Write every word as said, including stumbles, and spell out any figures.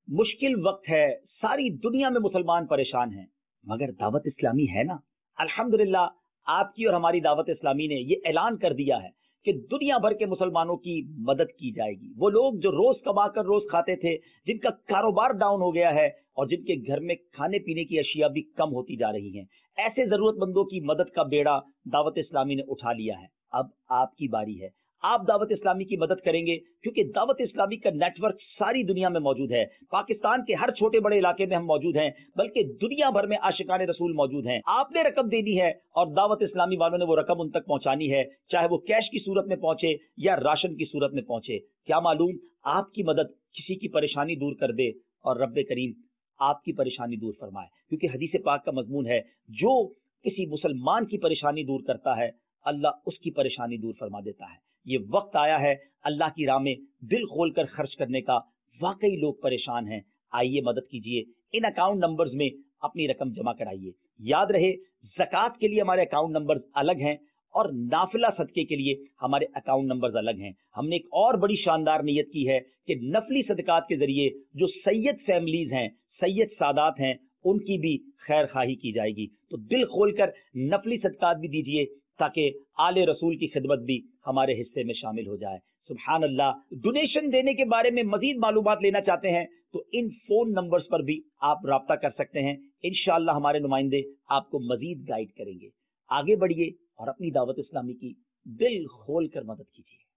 मुश्किल वक्त है, सारी दुनिया में मुसलमान परेशान हैं, मगर दावत इस्लामी है ना। अल्हम्दुलिल्लाह आपकी और हमारी दावत इस्लामी ने ये ऐलान कर दिया है कि दुनिया भर के मुसलमानों की मदद की जाएगी। वो लोग जो रोज कमाकर रोज खाते थे, जिनका कारोबार डाउन हो गया है और जिनके घर में खाने पीने की अशिया भी कम होती जा रही हैं, ऐसे जरूरतमंदों की मदद का बेड़ा दावत इस्लामी ने उठा लिया है। अब आपकी बारी है, आप दावत इस्लामी की मदद करेंगे, क्योंकि दावत इस्लामी का नेटवर्क सारी दुनिया में मौजूद है। पाकिस्तान के हर छोटे बड़े इलाके में हम मौजूद हैं, बल्कि दुनिया भर में आशिकाने रसूल मौजूद हैं। आपने रकम देनी है और दावत इस्लामी वालों ने वो रकम उन तक पहुंचानी है, चाहे वो कैश की सूरत में पहुंचे या राशन की सूरत में पहुंचे। क्या मालूम आपकी मदद किसी की परेशानी दूर कर दे और रब्बे करीम आपकी परेशानी दूर फरमाए, क्योंकि हदीस पाक का मजमून है, जो किसी मुसलमान की परेशानी दूर करता है अल्लाह उसकी परेशानी दूर फरमा देता है। ये वक्त आया है अल्लाह की राह में दिल खोलकर खर्च करने का। वाकई लोग परेशान हैं, आइए मदद कीजिए। इन अकाउंट नंबर्स में अपनी रकम जमा कराइए। याद रहे, ज़कात के लिए हमारे अकाउंट नंबर्स अलग हैं और नाफिला सदके के लिए हमारे अकाउंट नंबर्स अलग हैं। हमने एक और बड़ी शानदार नियत की है कि नफली सदकात के जरिए जो सैयद फैमिलीज हैं, सैयद सादात हैं, उनकी भी खैर खाही की जाएगी। तो दिल खोलकर नफली सदकात भी दीजिए, ताकि आले रसूल की खिदमत भी हमारे हिस्से में शामिल हो जाए। सुभान अल्लाह। डोनेशन देने के बारे में मजीद मालूमात लेना चाहते हैं तो इन फोन नंबर्स पर भी आप राब्ता कर सकते हैं। इंशाअल्लाह हमारे नुमाइंदे आपको मजीद गाइड करेंगे। आगे बढ़िए और अपनी दावत इस्लामी की दिल खोल कर मदद कीजिए।